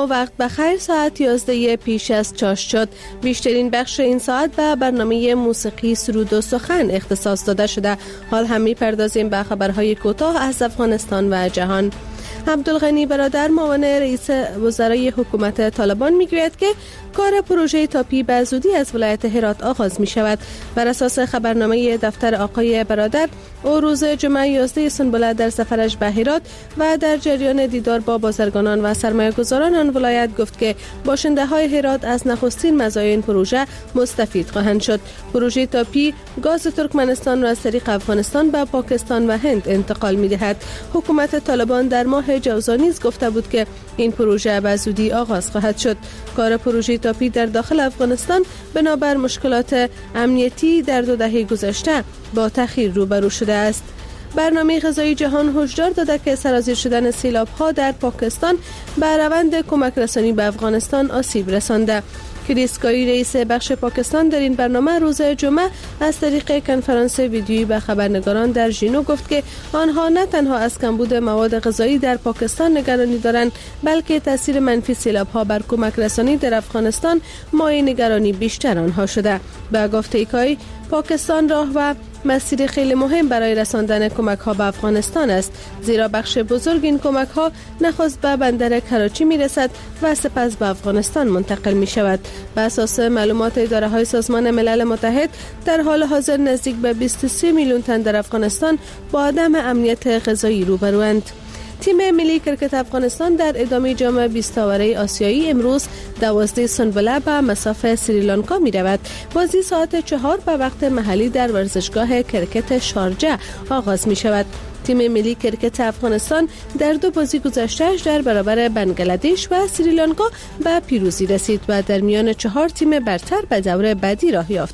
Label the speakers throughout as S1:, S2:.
S1: اما وقت بخیر ساعت 11 پیش از چاش شد. بیشترین بخش این ساعت به برنامه موسیقی سرود و سخن اختصاص داده شده. حال هم می‌پردازیم به خبرهای کوتاه از افغانستان و جهان. عبدالغنی برادر معاون رئیس وزرای حکومت طالبان میگوید که کار پروژه تاپی به زودی از ولایت هرات آغاز می شود. بر اساس خبرنامه دفتر آقای برادر، او روز جمعه 11 سنبله در سفرش به هرات و در جریان دیدار با بازرگانان و سرمایه‌گذاران آن ولایت گفت که باشنده های هرات از نخستین مزایای این پروژه مستفید خواهند شد. پروژه تاپی گاز ترکمنستان را از طریق افغانستان به پاکستان و هند انتقال می دهد. حکومت طالبان در ماه جوزا نیز گفته بود که این پروژه به زودی آغاز خواهد شد. کار پروژه تاپی در داخل افغانستان بنابر مشکلات امنیتی در 2 دهه گذشته با تأخیر روبرو شده است. برنامه غذایی جهان هشدار داده که سرازیر شدن سیلاب‌ها در پاکستان به روند کمک رسانی به افغانستان آسیب رسانده. کریس گایی رئیس بخش پاکستان در این برنامه روز جمعه از طریق کنفرانس ویدیویی به خبرنگاران در ژینو گفت که آنها نه تنها از کمبود مواد غذایی در پاکستان نگرانی دارند، بلکه تاثیر منفی سیلاب‌ها بر کمک رسانی در افغانستان مایه نگرانی بیشتر آنها شده. به گفته گایی، پاکستان راه و مسیر خیلی مهم برای رساندن کمک ها به افغانستان است، زیرا بخش بزرگ این کمک ها نخست به بندر کراچی می رسد و سپس به افغانستان منتقل می شود. به اساس معلومات اداره های سازمان ملل متحد، در حال حاضر نزدیک به 23 میلیون تن در افغانستان با عدم امنیت غذایی روبروند. تیم ملی کرکت افغانستان در ادامه جام 20 آوره آسیایی امروز 12 سنبله به مصاف سریلانکا می رود. بازی ساعت 4 به وقت محلی در ورزشگاه کرکت شارجه آغاز می شود. تیم ملی کرکت افغانستان در 2 بازی گذشته‌اش در برابر بنگلادش و سریلانکا به پیروزی رسید و در میان 4 تیم برتر به دور بعدی راه یافت.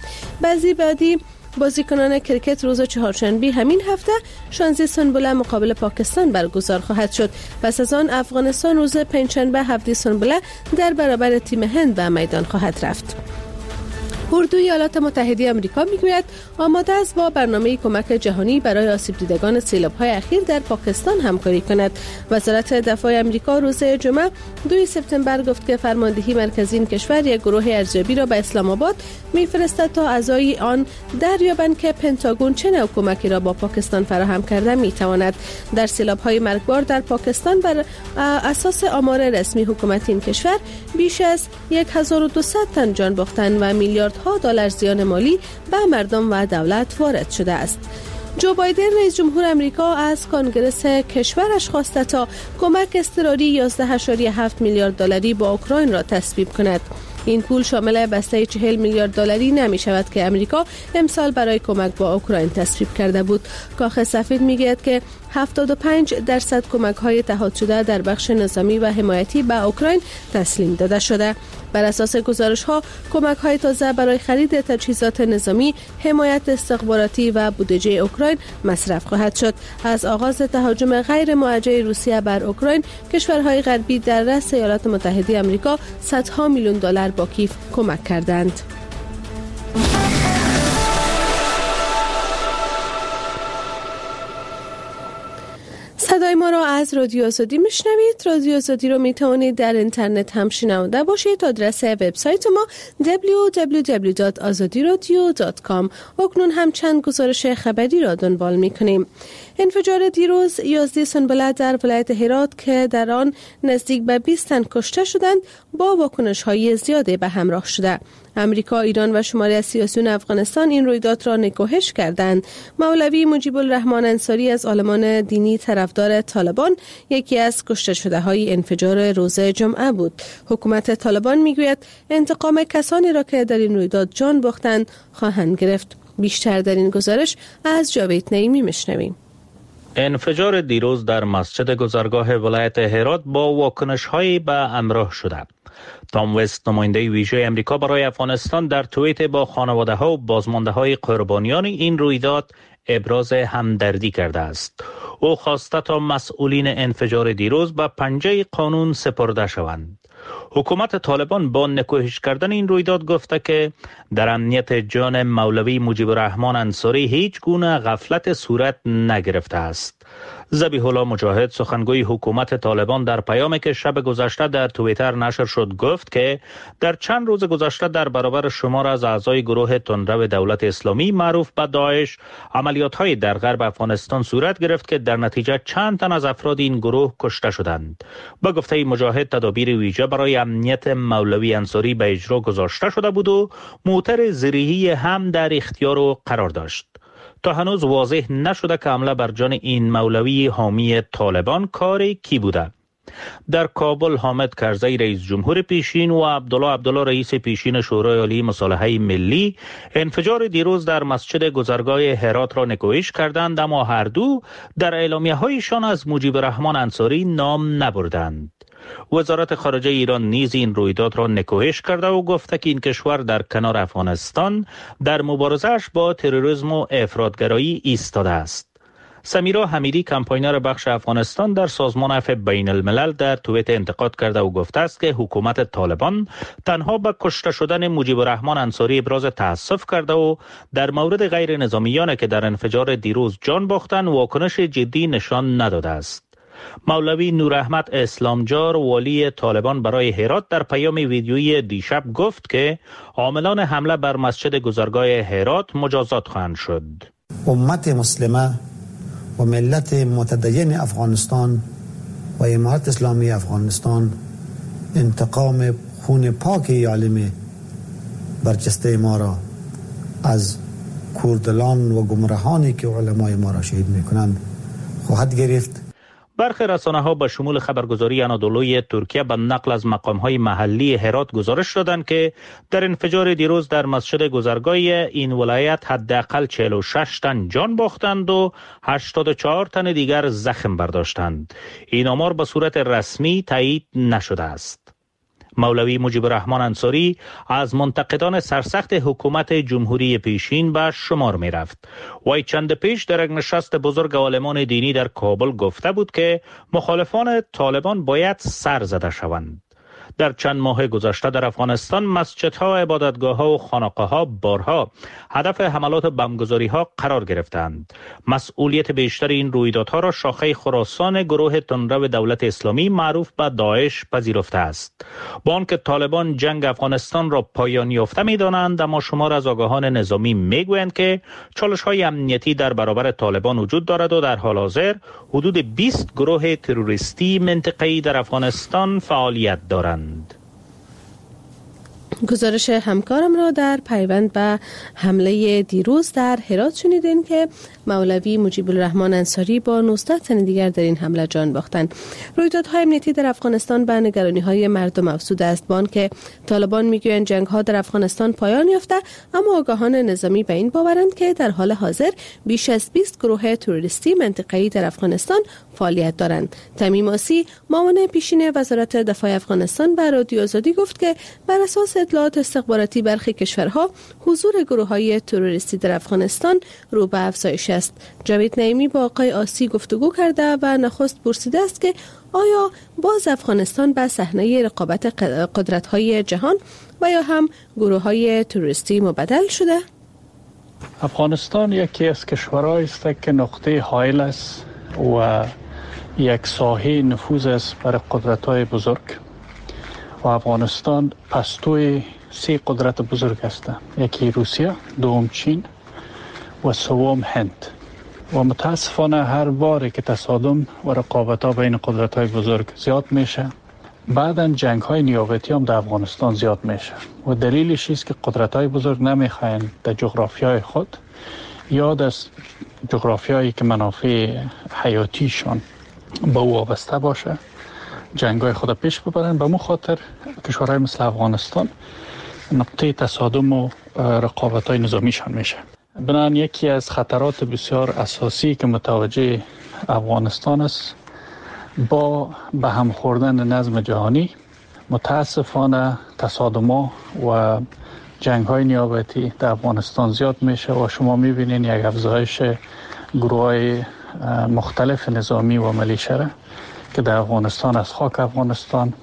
S1: بعدی بازیکنان کرکت روز چهارشنبه همین هفته 16 سنبله مقابل پاکستان برگزار خواهد شد. پس از آن افغانستان روز پنجشنبه 7 سنبله در برابر تیم هند به میدان خواهد رفت. اردوی ایالات متحده آمریکا میگوید آماده است با برنامه کمک جهانی برای آسیب دیدگان سیلاب‌های اخیر در پاکستان همکاری کند. وزارت دفاع آمریکا روز جمعه 2 سپتامبر گفت که فرماندهی مرکزی این کشور یک گروه ارزیابی را به اسلام آباد میفرستد تا اعضای آن دریابند که پنتاگون چه نوع کمکی را با پاکستان فراهم کرده میتواند. در سیلاب‌های مرگبار در پاکستان بر اساس آمار رسمی حکومت این کشور بیش از 1200 تن جان باختن و میلیاردها دلار زیان مالی به مردم و دولت وارد شده است. جو بایدن رئیس جمهور آمریکا از کنگره کشورش خواسته تا کمک اضطراری 11.7 میلیارد دلاری با اوکراین را تصویب کند. این پول شامل بسته 40 میلیارد دلاری نمی شود که امریکا امسال برای کمک با اوکراین تصویب کرده بود. کاخ سفید میگوید که 75% کمک های تعهد شده در بخش نظامی و حمایتی به اوکراین تسلیم داده شده. بر اساس گزارش ها کمک های تازه برای خرید تجهیزات نظامی، حمایت استخباراتی و بودجه اوکراین مصرف خواهد شد. از آغاز تهاجم غیر موجه روسیه بر اوکراین، کشورهای غربی در رأس ایالات متحده آمریکا صدها میلیون دلار با کیف کمک کردند. صدای ما را از رادیو آزادی میشنوید. رادیو آزادی رو میتوانید در اینترنت هم شنونده باشید. آدرس وبسایت ما www.azadiradio.com. اکنون هم چند گزارش خبری را دنبال میکنیم. انفجار دیروز 11 سنبله در ولایت هرات که در آن نزدیک به 20 تن کشته شدند با واکنش‌های زیادی به همراه شده. امریکا، ایران و شماری از سیاسیون افغانستان این رویداد را نکوهش کردند. مولوی مجیب الرحمن انصاری از عالمان دینی طرفدار طالبان یکی از کشته شده های انفجار روز جمعه بود. حکومت طالبان میگوید انتقام کسانی را که در این رویداد جان باختند خواهند گرفت. بیشتر در این گزارش از جاوید نعیمی میشنویم.
S2: انفجار دیروز در مسجد گذرگاه ولایت هرات با واکنش‌هایی به همراه شده. تام وست، نماینده ویژه امریکا برای افغانستان، در توییت با خانواده‌ها و بازمانده‌های قربانیان این رویداد ابراز همدردی کرده است. او خواسته تا مسئولین انفجار دیروز به پنجه قانون سپرده شوند. حکومت طالبان با نکوهش کردن این رویداد گفته که در امنیت جان مولوی مجیب الرحمن انصاری هیچ گونه غفلت صورت نگرفته است. ذبیح الله مجاهد سخنگوی حکومت طالبان در پیامی که شب گذشته در توییتر نشر شد گفت که در چند روز گذشته در برابر شمار از اعضای گروه تندرو دولت اسلامی معروف به داعش عملیات‌های در غرب افغانستان صورت گرفت که در نتیجه چند تن از افراد این گروه کشته شدند. با گفته مجاهد تدابیر ویژه برای امنیت مولوی انصاری به اجرا گذاشته شده بود و موتر زرهی هم در اختیار او قرار داشت. تا هنوز واضح نشده که حمله بر جان این مولوی حامی طالبان کار کی بوده. در کابل حامد کرزی رئیس جمهور پیشین و عبدالله رئیس پیشین شورای عالی مصالحه ملی انفجار دیروز در مسجد گذرگاه هرات را نکوهش کردند، اما هر دو در اعلامیه‌هایشان از مجیب الرحمن انصاری نام نبردند. وزارت خارجه ایران نیز این رویداد را نکوهش کرده و گفته که این کشور در کنار افغانستان در مبارزه‌اش با تروریسم و افراطگرایی ایستاده است. سمیرا حمیدی کمپاینر بخش افغانستان در سازمان عفو بین الملل در توییت انتقاد کرده و گفته است که حکومت طالبان تنها به کشته شدن مجیب الرحمن انصاری ابراز تأسف کرده و در مورد غیر نظامیانی که در انفجار دیروز جان باختند واکنش جدی نشان نداده است. مولوی نوراحمد اسلامجار والی طالبان برای هرات در پیام ویدیویی دیشب گفت که عاملان حمله بر مسجد گذرگاه هرات مجازات خواهند شد.
S3: امت مسلمه و ملت متدین افغانستان و امارت اسلامی افغانستان انتقام خون پاک عالم برجسته ما را از کوردلان و گمراهانی که علمای ما را شهید میکنند خواهد گرفت.
S2: برخی رسانه‌ها به شمول خبرگزاری انادولوی ترکیه به نقل از مقام‌های محلی هرات گزارش دادند که در انفجار دیروز در مسجد گذرگاه این ولایت حداقل 46 تن جان باختند و 84 تن دیگر زخم برداشتند. این آمار به صورت رسمی تایید نشده است. مولوی مجیب الرحمن انصاری از منتقدان سرسخت حکومت جمهوری پیشین به شمار می رفت. وی چند پیش در یک نشست بزرگ عالمان دینی در کابل گفته بود که مخالفان طالبان باید سر زده شوند. در چند ماه گذشته در افغانستان مسجدها، عبادتگاه‌ها و خانقاه‌ها بارها هدف حملات بمبگذاری‌ها قرار گرفتند. مسئولیت بیشتر این رویدادها را شاخه خراسان گروه تندرو دولت اسلامی معروف به داعش پذیرفته است. با آنکه طالبان جنگ افغانستان را پایان یافته می‌دانند، اما شمار از آگاهان نظامی می‌گویند که چالش‌های امنیتی در برابر طالبان وجود دارد و در حال حاضر حدود 20 گروه تروریستی منطقه‌ای در افغانستان فعالیت دارند.
S1: گزارش همکارم را در پیوند به حمله دیروز در هرات شنیدین که مولوی مجیب الرحمن انصاری با 19 تن دیگر در این حمله جان باختند. رویدادهای امنیتی در افغانستان به نگرانی‌های مردم افزوده است، با آنکه طالبان میگویند جنگ‌ها در افغانستان پایان یافته، اما آگاهان نظامی به این باورند که در حال حاضر بیش از 20 گروه تروریستی منطقه‌ای در افغانستان فعالیت دارند. تمیم آسی معاون پیشین وزارت دفاع افغانستان به رادیو آزادی گفت که بر اساس اطلاعات استخباراتی برخی کشورها حضور گروه‌های تروریستی در افغانستان رو به افزایش است. جاوید نعیمی با آقای آسی گفتگو کرده و نخست پرسیده است که آیا باز افغانستان به صحنه رقابت قدرت‌های جهان و یا هم گروه‌های تروریستی مبدل شده؟
S4: افغانستان یکی از کشورهایی است که نقطه حائل است و یک ساحه نفوذ است برای قدرت‌های بزرگ و افغانستان پستوی 3 قدرت بزرگ است. یکی روسیه، دوم چین و سوم هند. و متاسفانه هر باری که تصادم و رقابت‌ها بین قدرت‌های بزرگ زیاد میشه، بعداً جنگ‌های نیابتی هم در افغانستان زیاد میشه و دلیلش است که قدرت‌های بزرگ نمیخواین در جغرافیای خود یا در جغرافیایی که منافع حیاتیشان به او وابسته باشه جنگ‌های خود پیش ببرن. به مو خاطر کشورهای مثل افغانستان نقطه تصادم و رقابت‌های نظامیشان میشه. بنابراین یکی از خطرات بسیار اساسی که متوجه افغانستان است با به هم خوردن نظم جهانی، متاسفانه تصادم‌ها و جنگ‌های نیابتی در افغانستان زیاد میشه و شما می‌بینید یک افزایش گروه‌های مختلف نظامی و ملیشه که در افغانستان از خاک افغانستان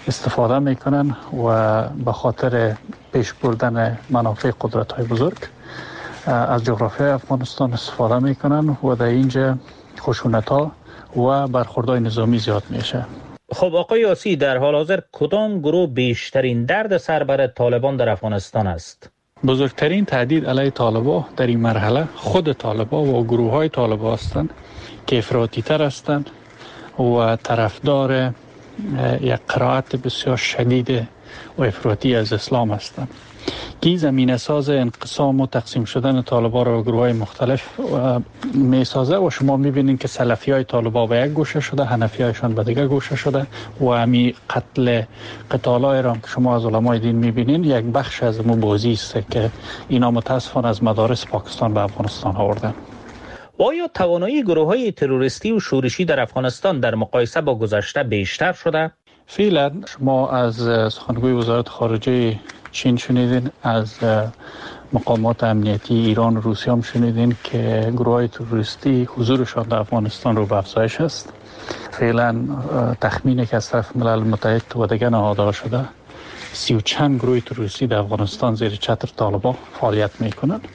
S4: استفاده میکنن و به خاطر پیش بردن منافع قدرت‌های بزرگ از جغرافیای افغانستان استفاده میکنن و در اینجا خشونت‌ها و برخوردهای نظامی زیاد میشه.
S2: خب آقای یاسی، در حال حاضر کدام گروه بیشترین درد سر بر طالبان در افغانستان است؟
S4: بزرگترین تهدید علیه طالبان در این مرحله خود طالبان و گروه های طالبان هستند که افراطی تر هستند و طرفدار یک قرائت بسیار شدید و افراطی از اسلام هستند که زمینه ساز انقسام و تقسیم شدن طالبان را به گروه های مختلف می سازه و شما می بینید که سلفی های طالبان به یک گوشه شده، حنفی هایشان به دیگر گوشه شده و همی قتال های را که شما از علمای دین می بینید یک بخش از مو بازی است که اینا متاسفانه از مدارس پاکستان به افغانستان آوردن.
S2: آیا توانایی گروه های تروریستی و شورشی در افغانستان در مقایسه با گذشته بیشتر شده؟
S4: فعلا شما از سخنگوی وزارت خارجه چین شنیدین، از مقامات امنیتی ایران و روسیه هم شنیدین که گروه های تروریستی حضورشان در افغانستان رو به افزایش است. فعلا تخمینی که از طرف ملل متحد و دیگر نهادها شده 30 و چند گروه تروریستی در افغانستان زیر چتر طالبان فعالیت میکنند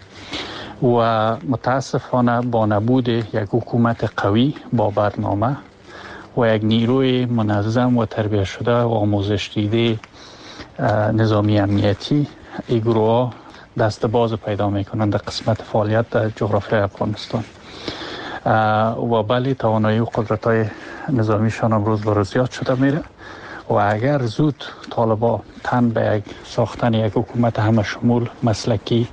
S4: و متاسفانه با نبود یک حکومت قوی با برنامه و یک نیروی منظم و تربیت شده و آموزش دیده نظامی امنیتی، این گروه ها دست باز پیدا میکنند در قسمت فعالیت در جغرافیای افغانستان و بلی توانایی و قدرت های نظامیشان هم روز به روز زیاد شده میره و اگر زود طالبان تن به یک ساختن یک حکومت همه شمول مسلکی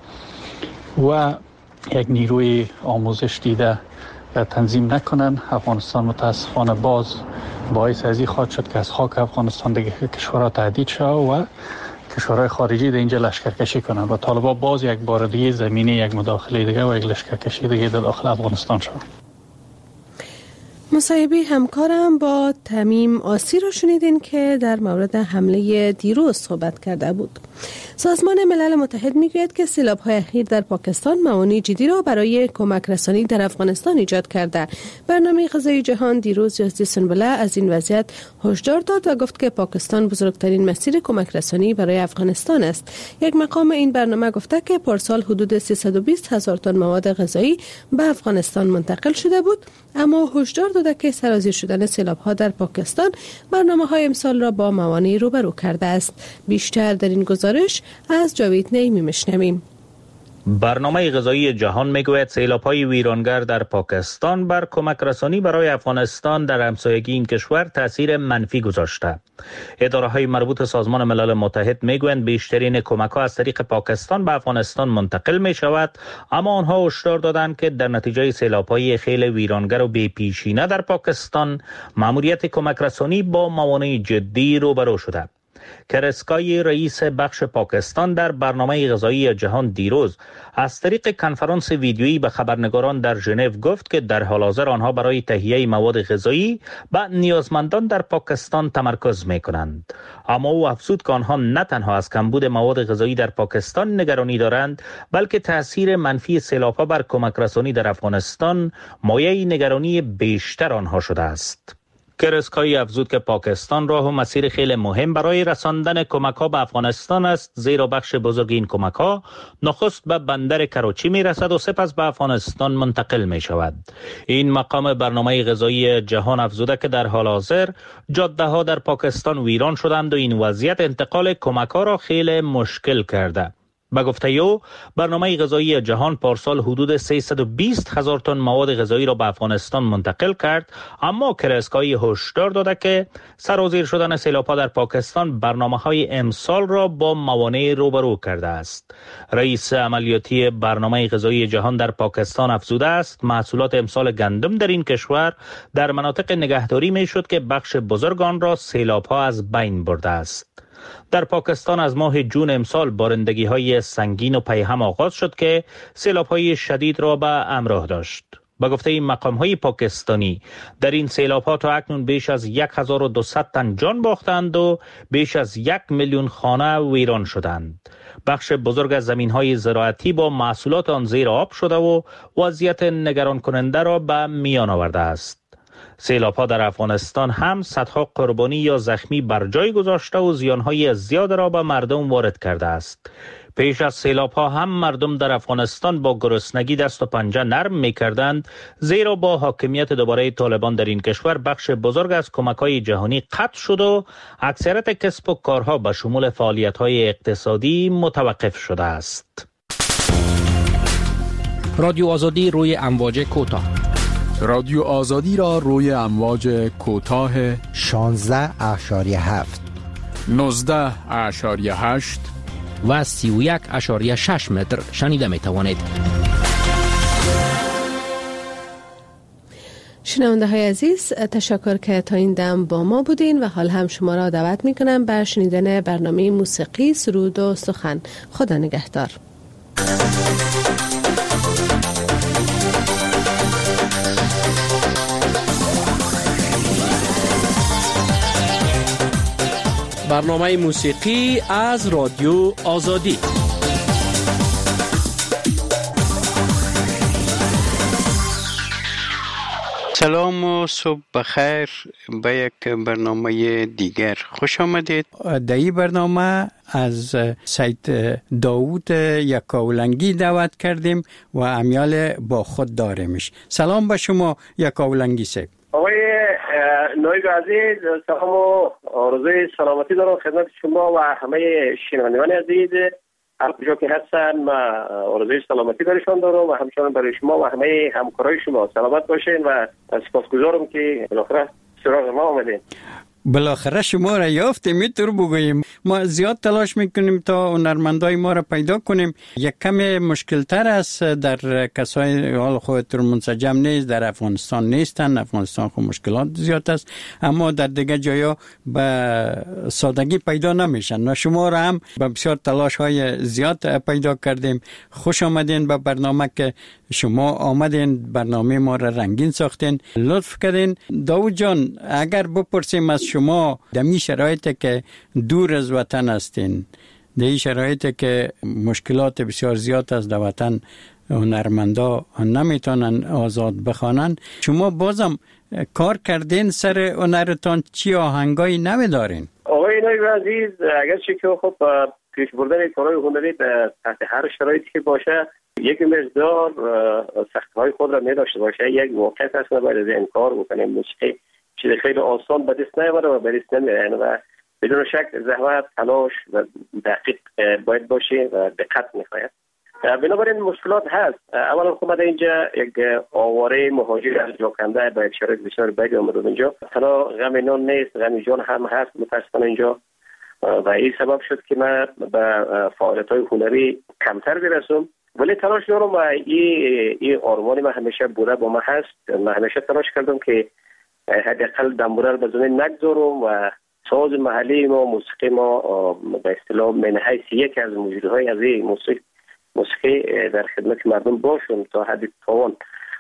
S4: و یک نیروی آموزش دیده تنظیم نکنن، افغانستان متاسفانه باز باعث ازی خواهد شد که از خاک افغانستان دیگه کشورها تهدید شد و کشورهای خارجی در اینجا لشکرکشی کنند و طالبان باز یک بار دیگه زمینه یک مداخله دیگه و یک لشکرکشی دیگه در داخل افغانستان شد.
S1: مصاحبه همکارم با تمیم آسی رو شنیدین که در مورد حمله دیروز صحبت کرده بود. سازمان ملل متحد میگوید که سیلاب‌های اخیر در پاکستان موانع جدی را برای کمک رسانی در افغانستان ایجاد کرده. برنامه غذایی جهان دیروز 11 سنبله از این وضعیت هشدار داد و گفت که پاکستان بزرگترین مسیر کمک رسانی برای افغانستان است. یک مقام این برنامه گفته که پارسال حدود 320,000 تن مواد غذایی به افغانستان منتقل شده بود، اما هشدار داده که سرازیر شدن سیلاب‌ها در پاکستان برنامه‌های امسال را با موانع روبرو کرده است. بیشتر در این گزارش از جاوید نیمی میشنویم.
S2: برنامه غذایی جهان میگوید سیلاب‌های ویرانگر در پاکستان بر کمک رسانی برای افغانستان در همسایگی این کشور تاثیر منفی گذاشته. اداره‌های مربوط سازمان ملل متحد میگویند بیشترین کمک‌ها از طریق پاکستان به افغانستان منتقل می‌شود، اما آنها هشدار دادند که در نتیجه سیلاب‌های خیلی ویرانگر و بی‌پیشینه در پاکستان مأموریت کمک رسانی با موانع جدی روبرو شده. کرسکای رئیس بخش پاکستان در برنامه غذایی جهان دیروز از طریق کنفرانس ویدیویی به خبرنگاران در ژنو گفت که در حال حاضر آنها برای تهیه مواد غذایی به نیازمندان در پاکستان تمرکز می‌کنند. اما او افزود که آنها نه تنها از کمبود مواد غذایی در پاکستان نگرانی دارند، بلکه تاثیر منفی سیلاب‌ها بر کمک رسانی در افغانستان مایه نگرانی بیشتر آنها شده است. کرسکایی افزود که پاکستان راه و مسیر خیلی مهم برای رساندن کمک‌ها به افغانستان است، زیرا بخش بزرگ این کمک‌ها نخست به بندر کراچی می‌رسد و سپس به افغانستان منتقل می‌شود. این مقام برنامه غذایی جهان افزوده که در حال حاضر جاده‌ها در پاکستان ویران شدند و این وضعیت انتقال کمک‌ها را خیلی مشکل کرده. به گفته او برنامه غذایی جهان پارسال حدود 320,000 تن مواد غذایی را به افغانستان منتقل کرد، اما کرسکایی هشدار داده که سرازیر شدن سیلاب‌ها در پاکستان برنامه‌های امسال را با موانع روبرو کرده است. رئیس عملیاتی برنامه غذایی جهان در پاکستان افزوده است محصولات امسال گندم در این کشور در مناطق نگهداری می‌شد که بخش بزرگ آن را سیلاب‌ها از بین برده است. در پاکستان از ماه جون امسال بارندگی‌های سنگین و پیهم آغاز شد که سیلاب‌های شدید را به همراه داشت. به گفته این مقام‌های پاکستانی در این سیلاب‌ها تا اکنون بیش از 1200 تن جان باختند و بیش از 1 میلیون خانه ویران شدند. بخش بزرگ از زمین‌های زراعتی با محصولات آن زیر آب شده و وضعیت نگران کننده را به میان آورده است. سیلاب‌ها در افغانستان هم صدها قربانی یا زخمی بر جای گذاشته و زیانهای زیاد را به مردم وارد کرده است. پیش از سیلاب‌ها هم مردم در افغانستان با گرسنگی دست و پنجه نرم می‌کردند، زیرا با حاکمیت دوباره طالبان در این کشور بخش بزرگ از کمک‌های جهانی قطع شد و اکثریت کسب و کارها به شمول فعالیت‌های اقتصادی متوقف شده است.
S5: رادیو آزادی روی امواج کوتاه.
S6: رادیو آزادی را روی امواج کوتاه
S7: 16.7
S6: 19.8
S5: و 31.6 متر شنیده می توانید.
S1: شنونده های عزیز، تشکر که تا این دم با ما بودین و حال هم شما را دعوت می کنم بر شنیدن برنامه موسیقی سرود و سخن. خدا نگهدار.
S5: برنامه موسیقی از رادیو آزادی.
S8: سلام و صبح بخیر به یک برنامه دیگر خوش آمدید.
S9: در این برنامه از سید داوود یکاولنگی دعوت کردیم و امیال با خود داریمش. سلام به شما یکاولنگی صاحب.
S10: آقای نایب عزیز، سلام و آرزوی سلامتی دارم خدمت شما و همه شنوندگان عزیز. هر کجا که هستن ما آرزوی سلامتی برشان دارم و همچنان برای شما و همه همکارای شما سلامت باشین و سپاسگزارم که بالاخره سراغ ما آمدین.
S9: بالاخره شما را یافتیم، میتور بگوییم. ما زیاد تلاش میکنیم تا هنرمندای ما را پیدا کنیم. یک کمی مشکل تر است در کسای حال خودتون منسجم نیست، در افغانستان نیستن. افغانستان خود مشکلات زیاد است، اما در دیگه جایا به سادگی پیدا نمیشن و شما را هم به بسیار تلاش های زیاد پیدا کردیم. خوش آمدین به برنامه که شما آمدین، برنامه ما را رنگین ساختین، لطف کردین. داوود جان، اگر بپرسیم از شما در این شرایطی که دور از وطن هستین، در این شرایطی که مشکلات بسیار زیاد است در وطن، هنرمندا نمیتونن آزاد بخوانن، شما بازم کار کردین سر هنرتان؟ چی آهنگایی نمی دارین؟
S10: آقای نایب عزیز، اگرچه که خب پیش بردن کارهای هنری تحت هر شرایطی که باشه یک مقدار سختی‌های خود را نداشته باشه، یک واقعیت هست و باید از این کار بکنیم. موسیقی چیز خیلی آسان به دست نمیاره و به دست نمیاره و بدون شک زحمت، تلاش و دقیق باید باشه و دقت میخواید. بنابراین مشکلات هست. اولا خود اینجا یک آواره مهاجر از جاکنده با یک شرایط بسیار بدی آمده اینجا. تنها غم نان نیست، غم جان هم هست متاسفانه اینجا و این سبب شد که من به فعالیت‌های هنری کمتر برسم. ولی تلاش دارم و این آرمانی من همیشه بوده با من هست. من همیشه تلاش کردم که حداقل دنبوره رو به زمین نگذارم و ساز محلی ما، موسیقی ما به اصطلاح من حیث یک از موجودهای از این موسیقی در خدمت مردم باشم تا حد توان.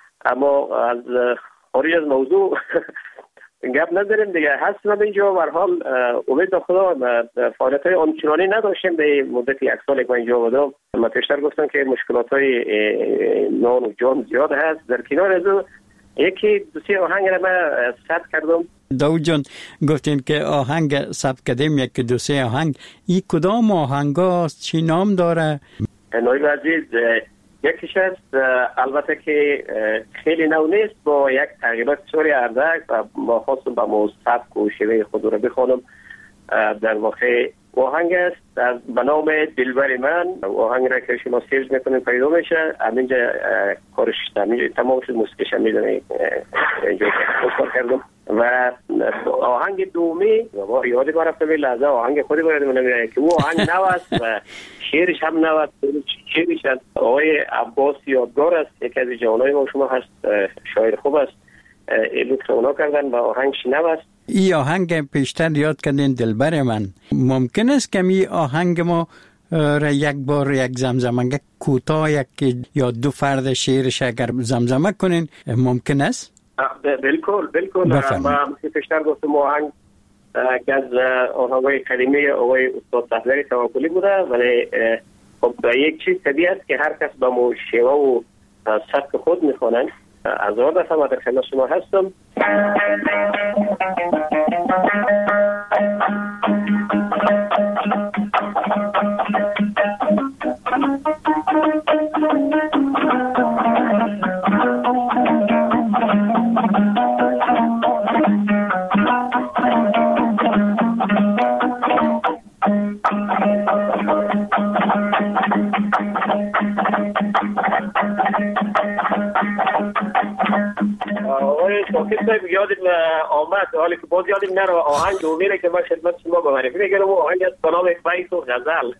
S10: اما از خارج از موضوع گپ نداریم دیگه. هستم اینجا و هر حال امید به خدا فعالیت‌های آنچنانی نداشتیم در مدت یک سال که اینجا بودم. من پیشتر گفتم که مشکلات‌های نان و جان زیاد هست. در کنار از یکی دو سه آهنگ را من ثبت کردم.
S9: داوود جان گفتین که آهنگ ثبت کردیم، یک دو سه آهنگ. این کدام آهنگاست؟ چی نام داره؟
S10: نایب عزیز، یکیش است البته که خیلی نو نیست، با یک تغییرات سوری اردک و ما خواستم با سبک و شیوه خود را بخوانم. در واقع آهنگ است به نام دلبر من. آهنگ را که شما سیرز میکنید پیدا میشه. همینجا کارش تمام شد، موسیقیش هم میدونی اینجا کار کردم. و آهنگ دومی یادی برفته به لحظه آهنگ خودی باید منمیره که او آهنگ نو است و شعرش هم نو است. شعرش است آقای عباس یادگار است، یکی از جوانای ما شما هست، شاعر خوب است. لطف اونا کردن و آهنگش نو است.
S9: این آهنگ پیشتر یاد کردین دلبر من. ممکن است که این آهنگ ما را یک بار یک زمزمه کوتاه یک یا دو فرد شعرش اگر زمزمه کنین ممکن است؟
S10: بالکل. ما پیشتر گفتم آهنگ که از آهنگ‌های قدیمی آقای استاد صفدری توکلی بوده، ولی خب یک چیز طبیعی است که هر کس با شیوه و سبک خود میخوانند از آن دفعه در خدمت شما هستم. یادم آمد حالی که باز یادم نره آهنگ دومیره که من خدمت شما به معرفی میگم و آهنگ از نام بیت و غزل.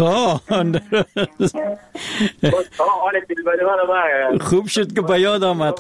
S9: خوب شد که به یاد آمد.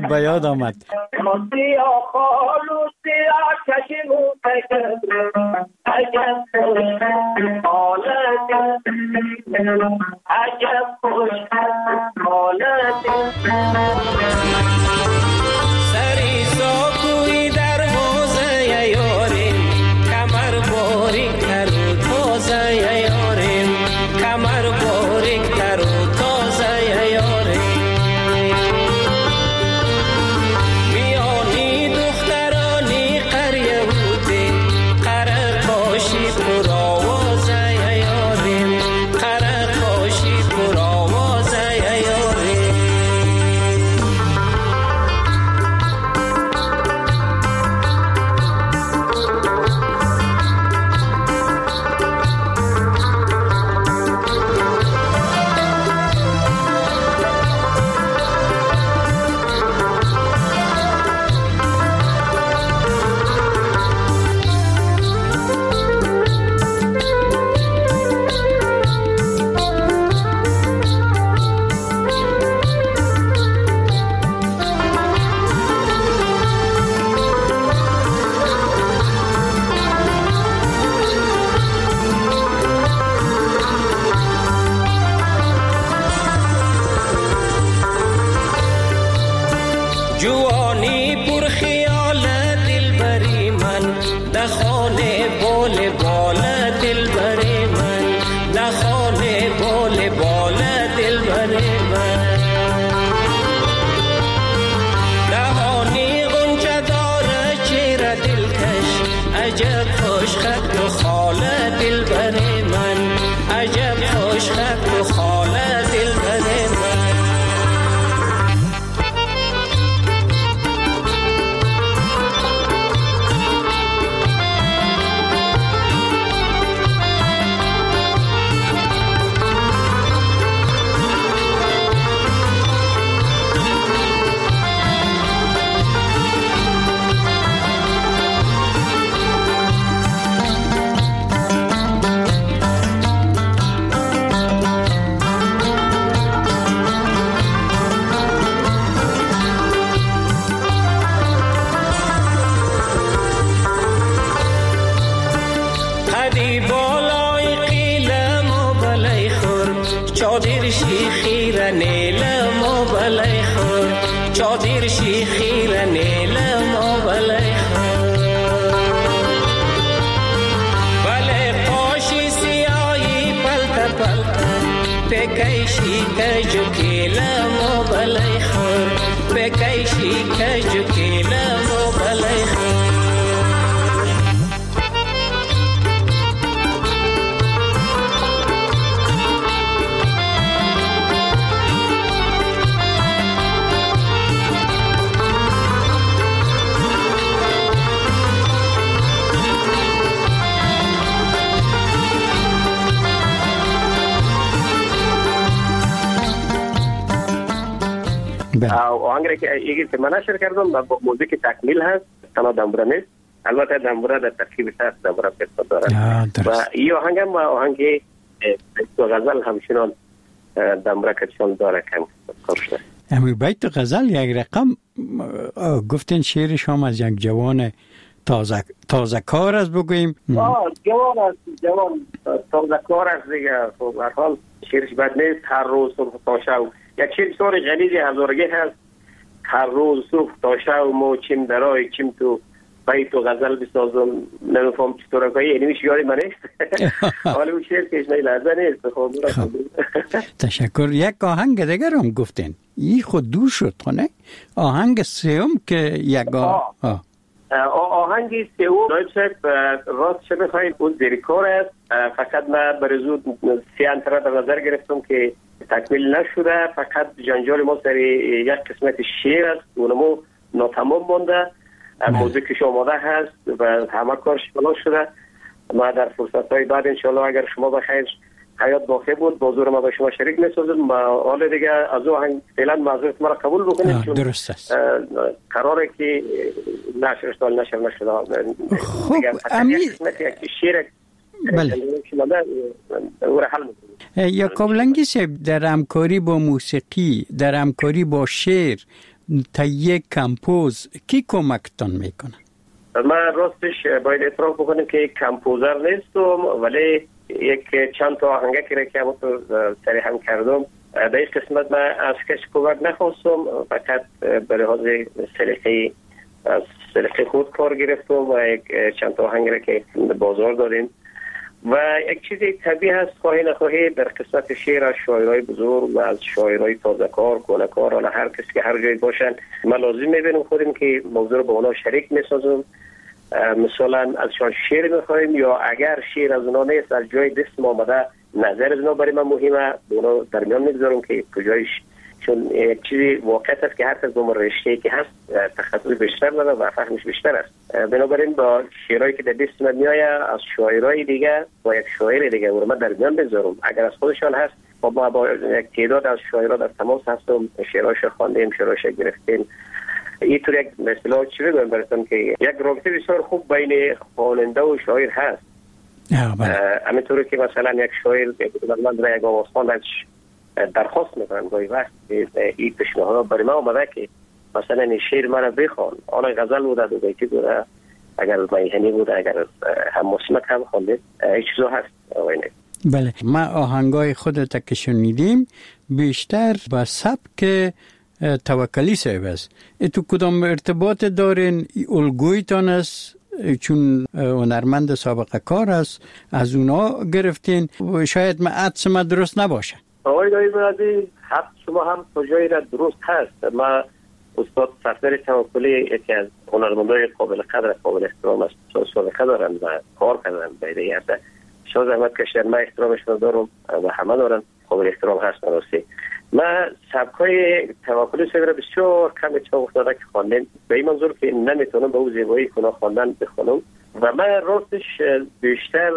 S9: آهنگی که من نشر کردم با موزیک تکمیل هست، تنها دنبره نیست. البته دنبره در ترکیبش هست، دنبره قسمت داره و این آهنگ هم آهنگ غزل همچنان دنبره کشان داره کم کارشده. امی بیت غزل یک رقم گفتین شعرش هم از یک جوان تازه کار است بگوییم.
S10: جوان تازه کار است دیگه. خب هر حال شعرش بد نیست. هر روز صبح تا شب یک شعر بسیار غلیظ هزارگی هست. هر روز صبح تا شب ما چیم درای چیم تو بیت و غزل بسازم نمیفهم چطور که اینمیش یاری من نیست حالا اون شعر که اشنایی لحظه نیست. خب
S9: تشکر. یک آهنگ دیگر هم گفتین این خود دور شد خونه آهنگ سوم که یک
S10: آهنگ سوم نایب صاحب راست چه بخواید اون زیرکار است، فقط من برزود سی انتره در نظر گرفتم که تکمیل نشده، فقط جنجال ما سر یک قسمت شعر است اونمو ناتمام مانده، موزیکش آماده هست و همه کارش خلاص شده. ما در فرصت های بعد انشالله اگر شما بخیر حیات باقی بود بازور ما با شما شریک میسازم. حال دیگه از او آهنگ فعلا معذرت ما را قبول بکنید چون
S9: درست است
S10: قراره که نشر نشده.
S9: خب امی
S10: شعر
S9: بله یا قبلنگی صاحب در همکاری با موسیقی در همکاری با شعر تهیه کمپوز کی کمکتان میکنه؟
S10: من راستش باید اعتراف بکنم که کمپوزر نیستم ولی یک چند تا آهنگه که همون سری هم کردم در این قسمت من از کسی کمک نخواستم، فقط به لحاظ سلیقه خود کار گرفتم و یک چند تا آهنگه که بازار داریم و یک چیزی طبیعی هست خواهی نخواهی در قسمت شعر از شاعرای بزرگ و از شاعرای تازه کار کولکار حالا هر کسی که هر جایی باشن من لازم میبینم خودم که موضوع رو با اونا شریک میسازم. مثلا از شان شعر میخوایم یا اگر شعر از اونا نیست از جای دست آمده نظر از اونا برای من مهمه اونا در میان میگذارم که کجایش، چون یک چیزی واقعیت است که هر کس با رشته‌ای که هست تخصص بیشتر داره و فهمش بیشتر است. بنابراین با شعرهایی که در دست من میآید از شاعرای دیگه با یک شاعر دیگه رو من در میان بذارم اگر از خودشان هست ما با یک تعداد از شاعرها در تماس هستم، شعرهاش خواندیم شعرهاش گرفتیم. اینطور یک مثلا چی بگم براتون که یک رابطه بسیار خوب بین خواننده و شاعر هست. همینطوری که مثلا یک شاعر من در یک آوازخوان درخواست میکنم گاهی وقت این پیشنهاد برای من اومده که مثلا این شعر من بخوان، حالا غزل بوده دو بیتی بوده اگر میهنی بوده اگر هم موسیقی هم خوانده این چیزا هست.
S9: بله ما آهنگای خودت که شنیدیم بیشتر با سبک توکلی صاحب است. تو کدام ارتباط دارین؟ الگویتان است چون هنرمند سابقه کار است از اونا گرفتین و شاید ما عدس ما درست نباشه.
S10: آقای دایی برادی حد شما هم کجایی را درست هست. ما استاد صفدر توکلی یکی از هنرمندای قابل قدر قابل احترام است، سابقه دارن و کار کردن بیدهی هست. شما زحمت کشیدن، من احترامش دارم و همه دارن قابل احترام هست. مراستی من سبکای توکلی صاحب را بسیار کم اتفاق افتاده که خواندم به این منظور که نمیتونم به اون زیبایی که اونا خواندن بخونم و من راستش بیشتر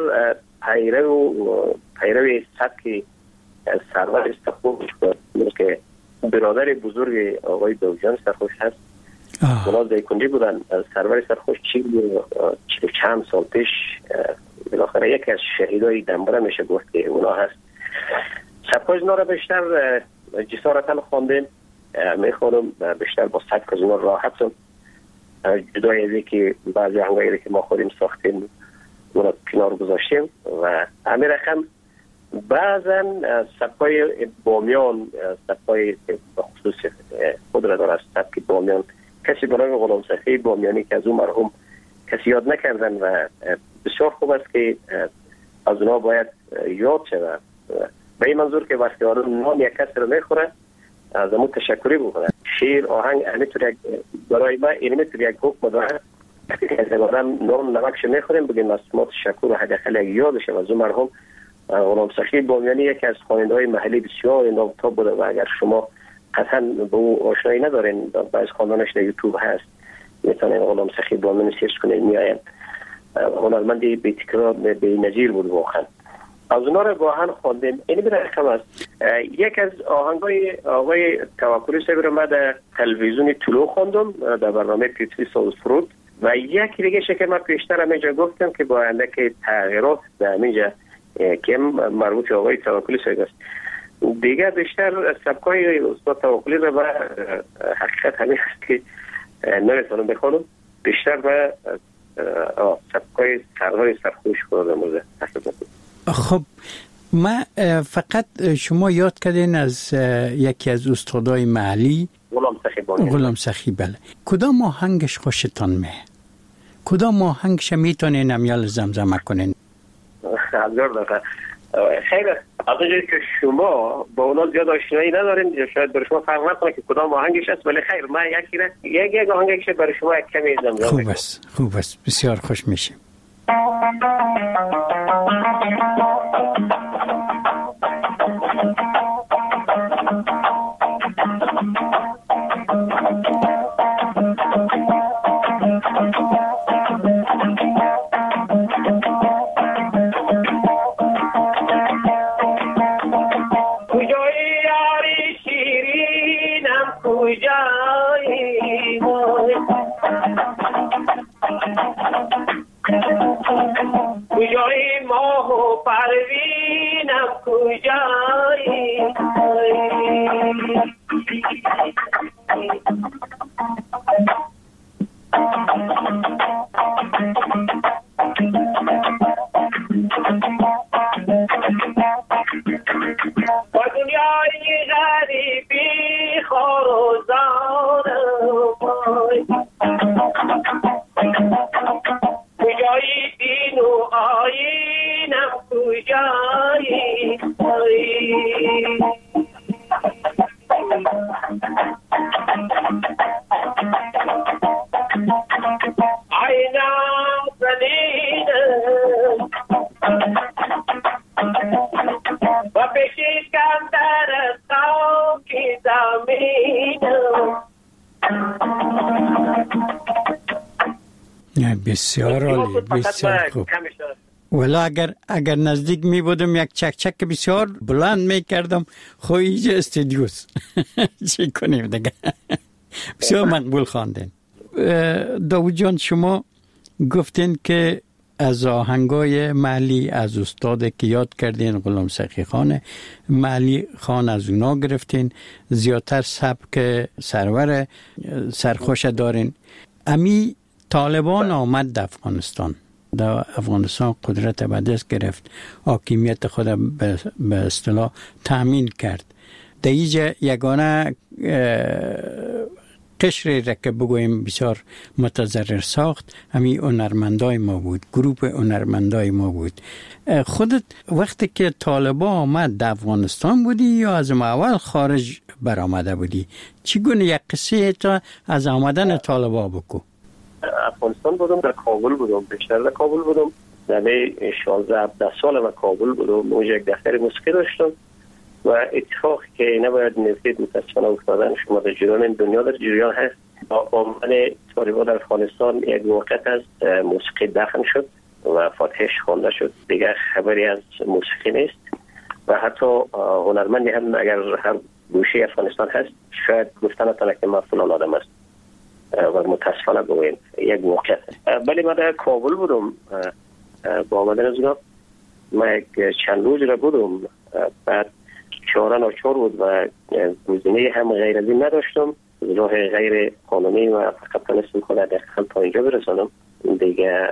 S10: پیرو سبک سرور سرخوش که برادر بزرگ آقای دوجان سرخوش هست اونا دیکنجی بودن. سرور سرخوش چند سال پیش بالاخره یکی از شهیدای دنبره میشه گفت که اونا هست. سبکای اونا را بیشتر جسارتا خواندیم میخوانم بیشتر با سبک از اونا راحتم جدای ازی که بعضی آهنگایی که ما خودیم ساختیم اونا کنار گذاشتیم و همین رقم بعضا سبکای بامیان سبکای بخصوص خود را داره سبک بامیان کسی برای غلام سخی بامیانی که از اون مرحوم کسی یاد نکردن و بسیار خوب است که از اونا باید یاد شود به این منظور که وقتی آدم نام یک کسی رو میخوره از امون تشکری بکنه. شیر آهنگ همینطور برای ما اینمیتور یک حکم داره که از آدم نام نمکش میخوریم بگیم از ما تشکر و حداقل یک یادشه. از اون مرحوم غلام سخی بامیانی یکی از خواننده‌های محلی بسیار نامتاب بوده و اگر شما قطعا به او آشنایی ندارین بعض خواندنش در یوتیوب هست میتونین غلام سخی بامیانی سرچ کنین میاین. هنرمندی بی تکرار بی نظیر بود واقعا. از اونا رو با هم خواندیم. این به رقم است یک از آهنگای آقای توکلی صاحب رو من در تلویزیون طلوع خواندم در برنامه پیتری ساوز فرود و یک دیگه که من پیشتر همینجا گفتم که با اندک تغییرات در همینجا که مربوط آقای توکلی صاحب است. دیگه بیشتر سبکای استاد توکلی رو با حقیقت همین است که نمیتونم بخونم بیشتر با سبکای سرور سرخوش خودم موزه.
S9: خب ما فقط شما یاد کردین از یکی از استادای محلی
S10: غلام سخی
S9: بله. کدام آهنگش خوشتان کدام آهنگش میتونین امیال زمزمه کنین؟
S10: هزار دفعه. خیر، از اونجایی که شما با اونا زیاد آشنایی ندارین شاید برای شما فرق نکنه که کدام آهنگش است، ولی خیر من یک آهنگش برای شما یک کمی زمزمه
S9: میکنم. خوب است، بسیار خوش میشیم.
S10: کجای ماه و پروینم کجایی با دنیای غریبی خار و زارم کجایی دین و آیینم کجایی آینم زنینم و بشکم در خاک زمینم.
S9: بسیار عالی، بسیار خوب. ولی اگر نزدیک می بودم یک چک بسیار بلند می کردم خو اینجا استودیوست. چی کنیم دیگه؟ بسیار مقبول خواندین. داوود جان شما گفتین که از آهنگای محلی از استاد که یاد کردین غلام سخی خان محلی خان از اونا گرفتین، زیادتر سبک سرور سرخوش دارین. امی طالبان آمد در افغانستان قدرت به دست گرفت، حاکمیت خود به اصطلاح تأمین کرد. در اینجا یگانه قشری را که بگویم بسیار متضرر ساخت همی هنرمندای ما بود، گروپ هنرمندای ما بود. خودت وقتی که طالبان آمد در افغانستان بودی یا از اول خارج برآمده بودی؟ چگونه یک قصه تا از آمدن طالبان بگو؟
S10: افغانستان بودم، در کابل بودم، بیشتر در کابل بودم، یعنی 16-17 سال و کابل بودم. اونجا یک دفتر موسیقی داشتم و اتفاقی که نباید میفتید متاسفانه افتادن شما در جریان دنیا در جریان هست. با آمدن طالبان در افغانستان یک موقعیت از موسیقی دفن شد و فاتحش خوانده شد، دیگر خبری از موسیقی نیست و حتی هنرمندی هم اگر هر گوشه افغانستان هست شاید گفتن نتونه که ما فلان آدم است و متاسفانه بگویم یک موقعیت. ولی من در کابل بودم با آمدن از اونا من یک چند روز را بودم، بعد چاره ناچار بود و گزینه هم غیر از این نداشتم، راه غیر قانونی و فقط تونستم خود دقیقا تا اینجا برسانم دیگه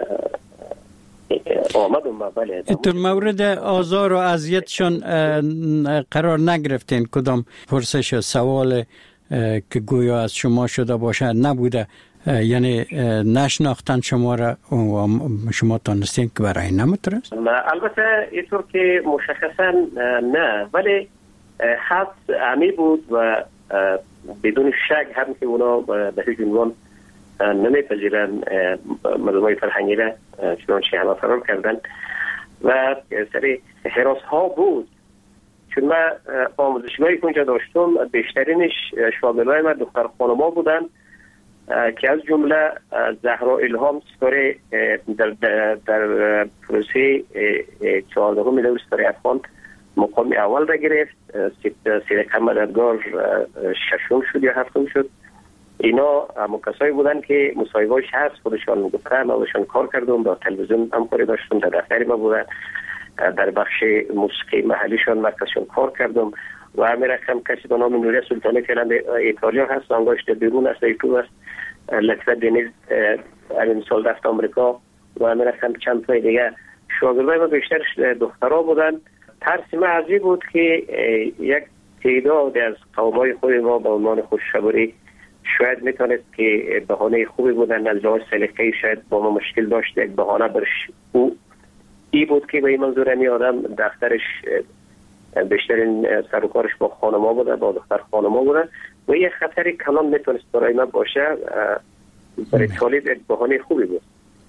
S10: آمدم. بله
S9: در مورد آزار و اذیتشون قرار نگرفتین؟ کدام پرسش سوال که گویا از شما شده باشه نبوده، یعنی نشناختن شما را و شما تانستین که برای نمیتونه؟
S10: البته اینطور که مشخصا نه، ولی حد عمی بود و بدون شک هم که اونا به هیچ عنوان نمیپذیرن مردمای فرهنگی را چنانچه همه فرار کردن و سری حراس ها بود. چون من آموزشگاهی که اونجا داشتم بیشترینش شاگردای من دختر خانما بودن که از جمله زهرا الهام ستاره در پروسه 14 دور ستاره افغان مقام اول را گرفت، سیرک مددگار ششم شد یا هفتم شد. اینا کسایی بودن که مصاحبه‌اش هست خودشان گفتن، من باشون کار کردم، با تلویزیون هم کاری داشتم، در دفتری ما بودن، در بخش موسیقی محلیشان مرکزشان کار کردم و همین رقم کسی به نام نوری سلطانی که ایتالیا هست، آنگاهش در بیرون است، ایتو است، لطفه دنیز این سال رفت آمریکا و همین رقم چند تای دیگه شاگردای ما بیشتر دخترها بودن. ترس ما عجیب بود که یک تعداد از قومای خود ما به عنوان خوشخبری شاید میتونست که بهانه خوبی بودن از لحاظ سلیقه‌ای، شاید با ما مشکل داشت. یک بهانه برش او ای بود که به این منظور این آدم دفترش بیشترین سر و کارش با خانما بوده، با دختر خانما بوده و یه خطری کلان میتونست برای من باشه. برای طالب یک بهانه خوبی بود.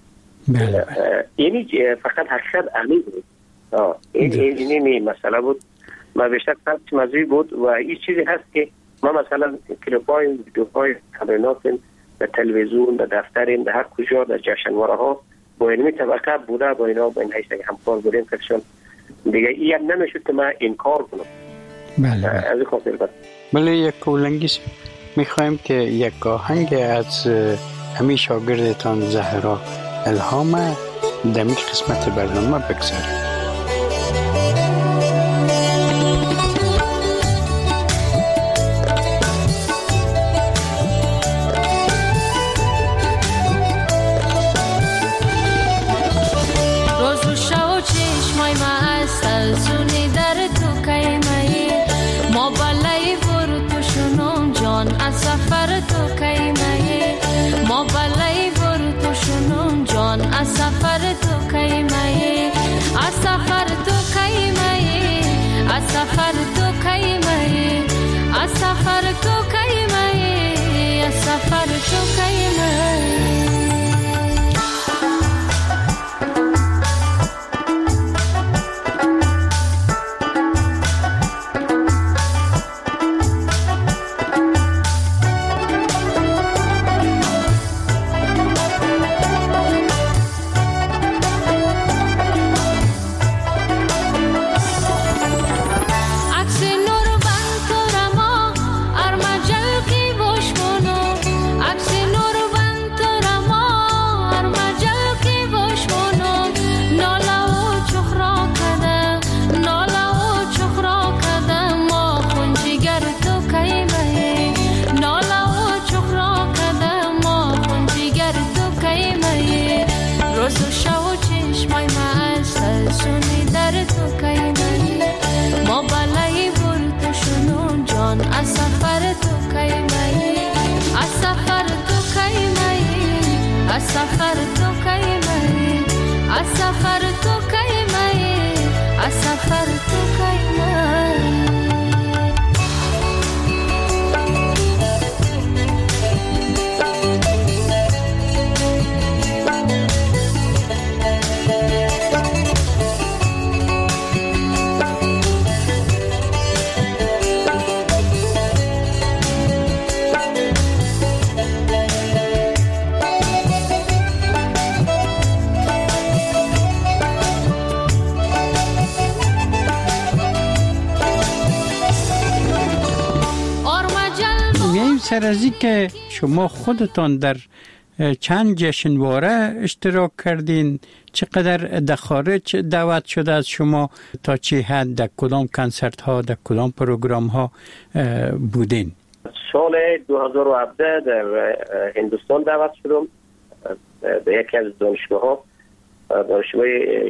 S10: اینی فقط حقیقت عمیق بود. اینی مسئله بود. من بیشتر خط مزوی بود و این چیزی هست که ما مثلا کلیپ‌های ویدیوهای تمرینات در تلویزیون، در دفترین، در هر کجا، در جشنواره ها با علمی طبقه بوده، با اینا با این حیث همکار بودیم کشون دیگه. این نمیشد که من انکار کنم. از این خاطر بود.
S8: بله یک کولنگیس میخوایم که یک آهنگ از همی شاگردتان زهرا الهام دمی قسمت برنامه بگذاریم.
S9: سر از این که شما خودتان در چند جشنواره اشتراک کردین، چقدر در خارج دعوت شده از شما، تا چه حد در کدام کنسرت ها، در کدام پروگرام ها بودین؟
S10: سال 2017 در هندوستان دعوت شدم به یکی از دانشگاه ها، دانشگاه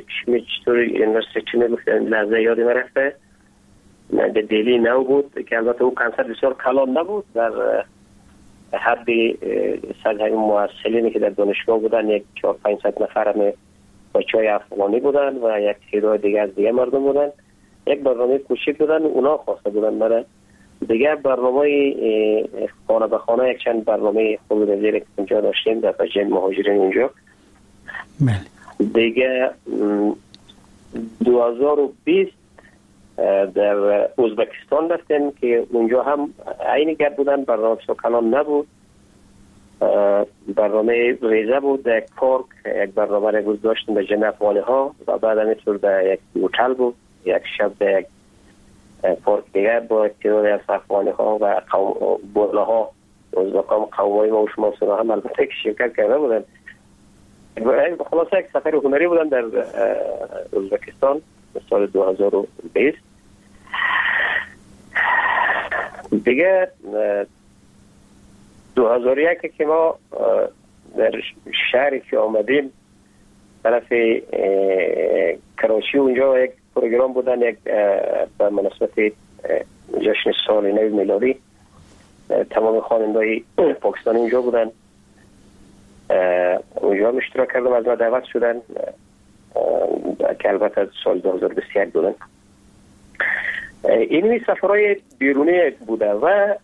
S10: چطوری یونیورسیتی چینه لحظه یادی مرفته در دلی نو بود که البته او کنسرت بسیار کلان نبود. در حد صد همین محصلینی که در دانشگاه بودن یک 400-500 نفر همه بچه‌های افغانی بودن و یک تعداد دیگه از دیگه مردم بودن. یک برنامه کوچیک بودن، اونا خواسته بودن برای دیگه برنامه خانه به خانه یک چند برنامه خوب دیگه که اونجا داشتیم در بجن مهاجرین اونجا. دیگه 2020 در ازبکستان رفتیم که اونجا هم عین گرد بودن، برنامه سکانان نبود، برنامه ریزه بود در یک پارک، یک برنامه را گذاشتیم به جمع افغانی ها و بعد همینطور در یک هتل بود، یک شب در یک پارک دیگر با تعداد از افغانی ها و بوله ها ازبکان قومای ما و شما سنا هم البته که شرکت کرده بودن. خلاصه یک سفر هنری بودن در ازبکستان سال 2020. دیگه 2001 که ما در شهری که آمدیم طرف کراچی، اونجا یک پروگرام بودن، یک به مناسبت جشن سال نو میلادی تمام خواننده‌های پاکستانی اونجا بودن. اونجا هم اشتراک کردم، از ما دعوت شدن که البته از سال 2021 بودن. اینمی سفرهای بیرونی بوده و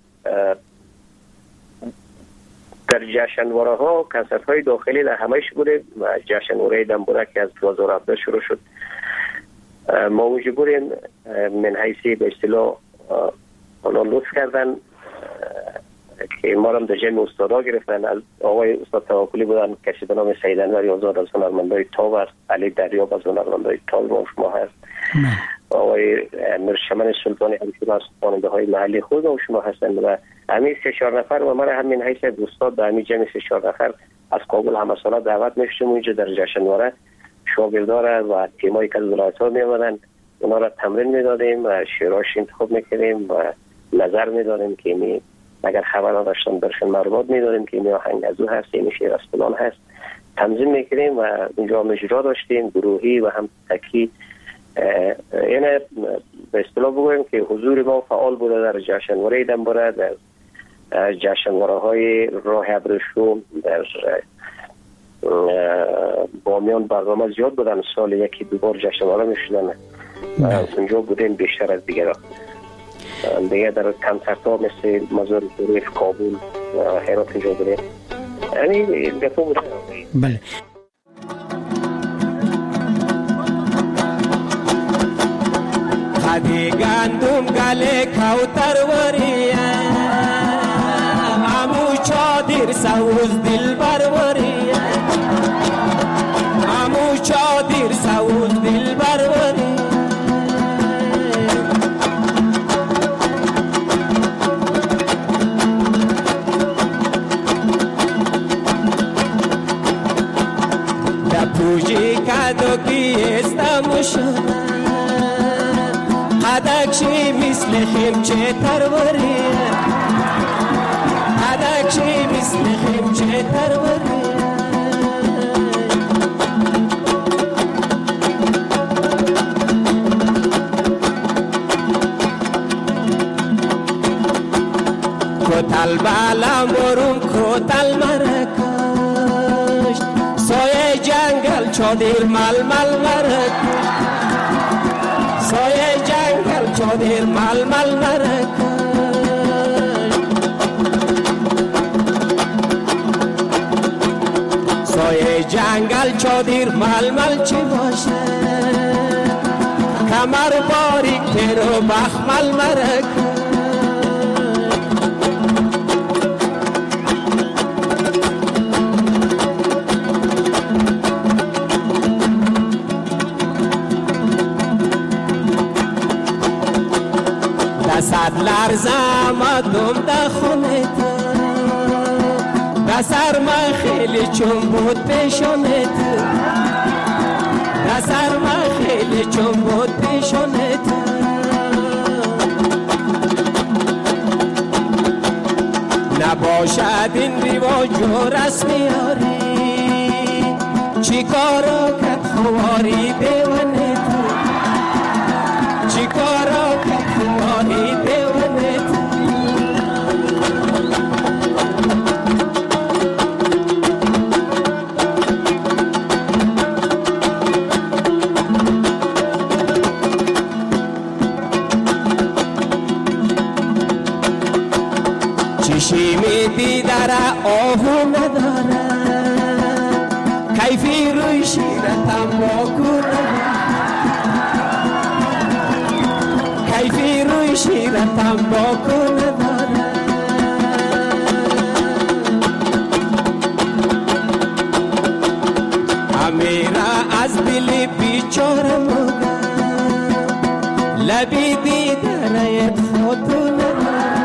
S10: در جشنواره ها کنسرت های داخلی در همهش بوده. جشنواره دنبوره که از 2017 شروع شد، ما مجبوریم من حیثی به اصطلاح حالا لطف کردن که ما را در جمع استادا گرفتن. از آقای استاد توکلی بودن کسی به نام سید انور آزاد از هنرمندای تاب است، علی دریاب از هنرمندای تاب ما شما هست، آقای مرشمن سلطانی همچون از خواننده های محلی خود ما شما هستند و همین 3-4 نفر و من همین حیث استاد به همین جمع 3-4 نفر از کابل همه ساله دعوت میشدیم اونجا در جشنواره. شاگردان و تیمایی که از ولایت‌ها می آمدن اونا را تمرین میدادیم و شعراش انتخاب میکردیم و نظر میدادیم که این اگر خبر داشتن برشون معلومات میدادیم که این آهنگ از او هست، این شعر از فلان هست، تنظیم میکردیم و اونجا مجرا داشتیم گروهی و هم تکی. یعنی به اصطلاح بگویم که حضور ما فعال بوده در جشنواره دنبوره، در جشنواره های راه ابریشم، در بامیان برنامه زیاد بودن، سال 1-2 بار جشنواره میشدن اونجا بودیم بیشتر از دیگران. دیگه در کنسرت ها مثل مزار شریف، کابل و هرات اینجا بودیم. یعنی دفعه بوده.
S9: بله.
S7: خدی گندم گله کوتر وریه امو چادر سوز دل بر وریه امو چادر سوز دل بر وریه da puji kado ki estamos هدکشی مثل خیمچه تروریه هدکشی مثل خیمچه تروریه کتل بالا مرون کتل مرکشت سایه جنگل چادر مل مرکشت سایه جنگل چادر مل مرکشت سایه جنگل چادر مل چی باشه کمر باریک تیرو بخمل مرکشت صد لرزم آدم در خونه تو دسر من خیلی چون بود پیشونه تو دسر من خیلی چون بود پیشونه تو نباشد این رواج و رسمیاری چی کارا کت خواری دیوانه تو چی کارا کت خواری دیوانه تو چشمی دیدر آهو نداره کیفی روی شیرتم باکو نداره کیفی روی شیرتم باکو نداره امیرا از دل بیچاره موگم لبی دیدرت خودو نداره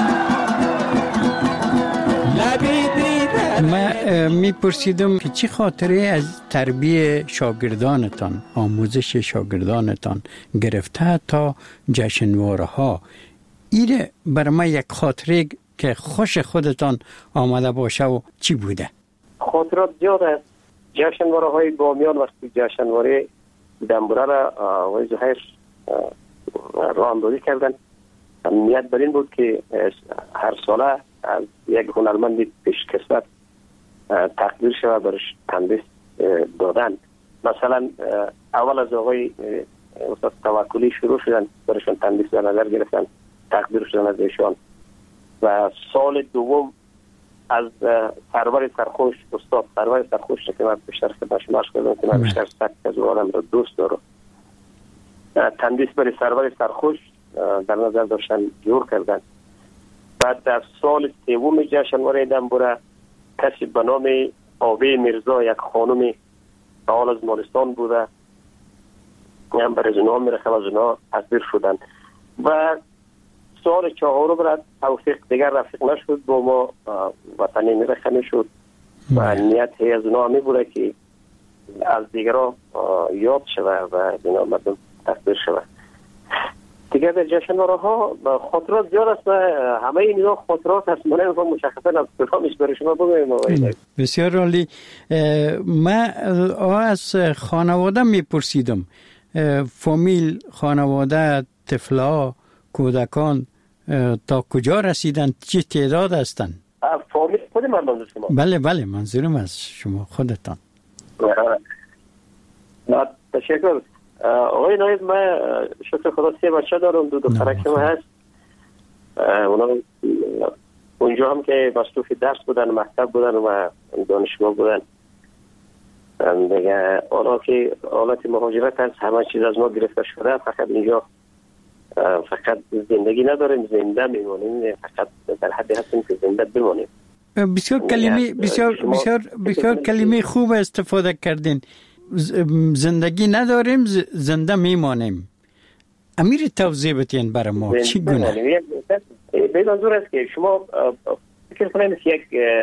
S9: من میپرسیدم که چی خاطره از تربیت شاگردانتان، آموزش شاگردانتان گرفته تا جشنواره ها، ایره بر من یک خاطره که خوش خودتان آمده باشه و چی بوده؟
S10: خاطرات زیاد است. جشنواره های بامیان وقتی جشنواره دنبوره را آقای زهیر راه اندازی کردن، نیت بر این بود که هر ساله از یک هنرمند پیشکسوت تقدیر شود برش تندیس دادن. مثلا اول از آقای استاد توکلی شروع شدن برشون تندیس در نظر گرفتن، تقدیر شدن از ایشان و سال دوم از سرور سرخوش، استاد سرور سرخوش که من بیشتر خدمتش مشغول کردم که من بیشتر سبک از آدم رو دوست دارم، تندیس برای سرور سرخوش در نظر داشتن جور کردن. بعد در سال سوم جشنواره دنبوره کسی به نام آبی میرزا، یک خانم فعال از مالستان بوده، هم برای زنها میرخم از زنها تصویر شدن. و سال چهارم برد توفیق دیگر رفیق نشد با ما وطنی میرخمی شد و نیت از زنها همی بوده که از دیگر ها یاد شود و زنها مردم تصویر شود. دیگر در جشنواره ها خاطرات زیاد است و همه این خاطرات هست. من نمی‌فهم مشخصا از کدامش برای شما بگویم.
S9: بسیار عالی. من از خانواده میپرسیدم، فامیل، خانواده، طفلا، کودکان تا کجا رسیدن؟ چه تعداد هستن؟
S10: فامیل خود مردم شما؟
S9: بله منظورم از شما خودتان.
S10: تشکر. آقای نایب، من شکر خدا 3 بچه دارم، 2 دخترک هم هست. اونا اونجا هم که مصروف درس بودن، مکتب بودن و دانشگاه بودن. دیگه اونا که حالت مهاجرت هست، همه چیز از ما گرفته شده، فقط اینجا فقط زندگی نداریم، زنده میمونیم، فقط در حدی هستیم که زنده بمونیم.
S9: بسیار کلمه خوب استفاده کردین. زندگی نداریم، زنده میمانیم. امیر توضیح بتین برای ما چی گونه؟
S10: به منظور است که شما فکر کنید یک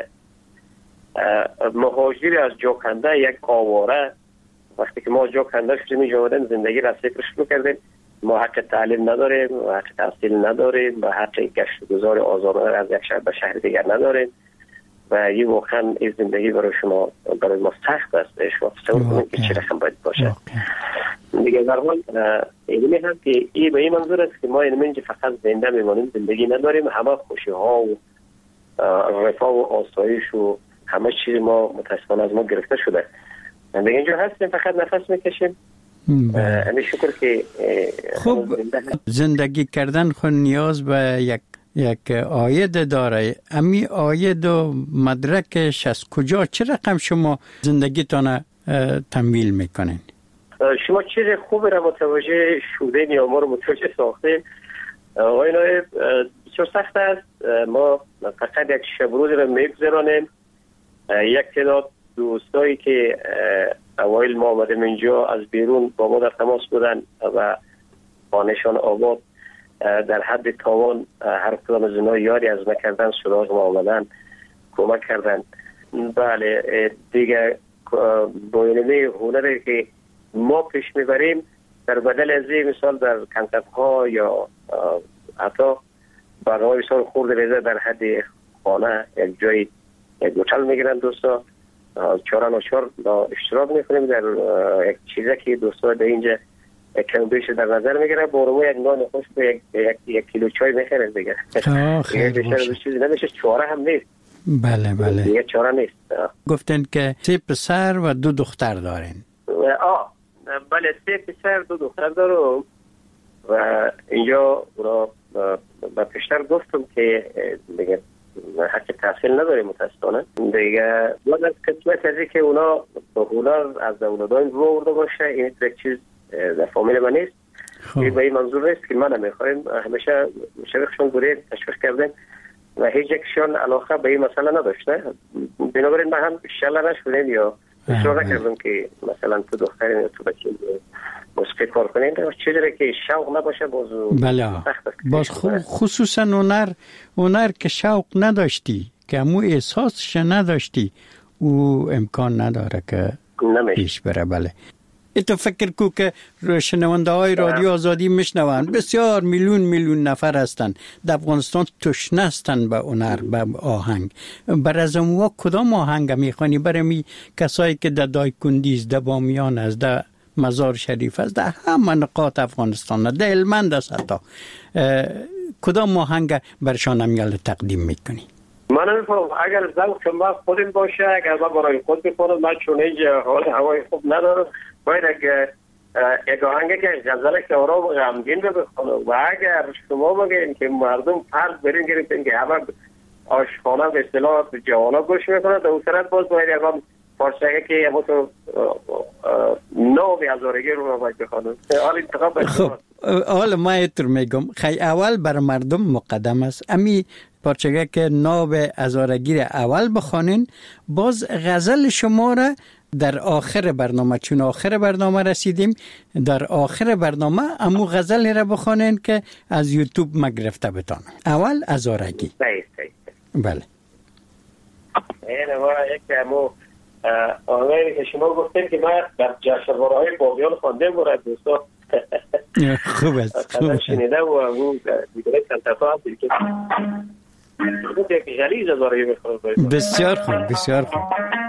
S10: مهاجر از جاکنده، یک آواره، وقتی که ما جاکنده شدیم اینجا آمدیم زندگی را فکرش میکردیم، ما حق تعلیم نداریم، حق تحصیل نداریم و حق گشت گذار آزادانه از یک شهر به شهر دیگر نداریم و این واقعا این زندگی برای شما، برای ما سخت است. شما تصور کنید که چه رقم باید باشه. دیگه در حال اینمی هم که این به این منظور است که ما اینجا فقط زنده میمانیم، زندگی نداریم، همه خوشی ها و رفاه و آسایش و همه چیز ما متاسفانه از ما گرفته شده. دیگه اینجا هستیم، فقط نفس میکشیم. همین شکر که
S9: خب زندگی کردن خود نیاز به یک عاید داره. امی عاید و مدرکش از کجا، چه رقم شما زندگیتان تمویل میکنین؟
S10: شما چیز خوبی را متوجه شدین یا ما رو متوجه ساختین. آقای نایب، بسیار سخت است. ما فقط یک شب روز را میگذرانیم. یک تعداد دوستایی که اوایل ما آمدیم اینجا از بیرون با ما در تماس بودن و خانه‌شان آباد، در حد تاوان هر کدام از اونها یاری از ما کردن، سراغ ما آمدن، کمک کردن. بله دیگه با اینمی هنری که ما پیش میبریم در بدل از این مثال در کنسرت ها یا حتی برنامه مثال خورد ریزه در حد خانه یک جایی یک هتل میگیرن دوستا، چهارانوچهار اشتراک میکنیم در یک چیزی که دوستا در اینجا کم بیش در نظر میگیره، بارمو یک نان خوش به یک کیلو چای میخیرن دیگه.
S9: خیلی باشه.
S10: چیزی نمیشه، چاره هم نیست.
S9: بله
S10: دیگه چاره نیست.
S9: گفتن که 3 پسر و 2 دختر دارین.
S10: بله 3 پسر 2 دختر دارم و اینجا اونا با پیشتر گفتم که دیگه حق تحصیل نداریم متاسفانه. دیگه باید از قسمت ازی که اونا با هنر از اولادان رو آورده باشه، این یک چیز در فامیل من نیست. به این منظور نیست که من میخوایم همیشه مشوقشون بوده، تشویق کردیم و هیچ یکشان علاقه به این مسئله نداشته. بنابراین ما هم شله نشدیم یا اصرار نکردم که مثلا تو دخترین یا تو بچه موسیقی کار کنیم. چیزی که شوق نباشه باز سخت است.
S9: باز خصوصا هنر که شوق نداشتی، که امو احساسش نداشتی، او امکان نداره که پیش بره. بله تو فکر کو که شنونده های رادیو آزادی میشنوند، بسیار میلیون نفر هستند در افغانستان تشنه هستند به هنر، به آهنگ. بر از اونها کدام آهنگ میخوانی؟ برای کسایی که در دایکندیز، در بامیان است، در مزار شریف است، در همه نقاط افغانستان، در هلمند است، حتی کدام آهنگ برشان هم تقدیم میکنی؟
S10: من نمی‌فهمم اگر ذوق ما خودم باشه، اگر ما برای خود بخونم، من چون اینجا حال هوای خوب ندارم، باید یک آهنگی که غزل که آرام و غمگین بخونم. و اگر شما بگین که مردم فرض برین گرفتین که همه آشخانه به اصطلاح جوانا گوش میکنن، در اون صورت باز باید یکم پارچه‌ای که همون تو نوی هزارگی رو باید بخونم. حال انتخاب
S9: خب حالا ما اینطور میگم خیلی اول بر مردم مقدم است امی پارچگه که ناب هزارگی اول بخوانین، باز غزل شما را در آخر برنامه، چون آخر برنامه رسیدیم، در آخر برنامه امو غزل را بخوانین که از یوتیوب ما گرفته بتانم. اول هزارگی.
S10: صحیح.
S9: بله.
S10: اینه ما یک امو آنلاین که شما گفتیم که من در جشنواره‌های باقیان خوانده بودم دوستا.
S9: خوب است.
S10: خوب شنیده و اون دیگه کنتفا هم دیگه یک جلیز هزارگی بخونم.
S9: بسیار خوب، بسیار خوب.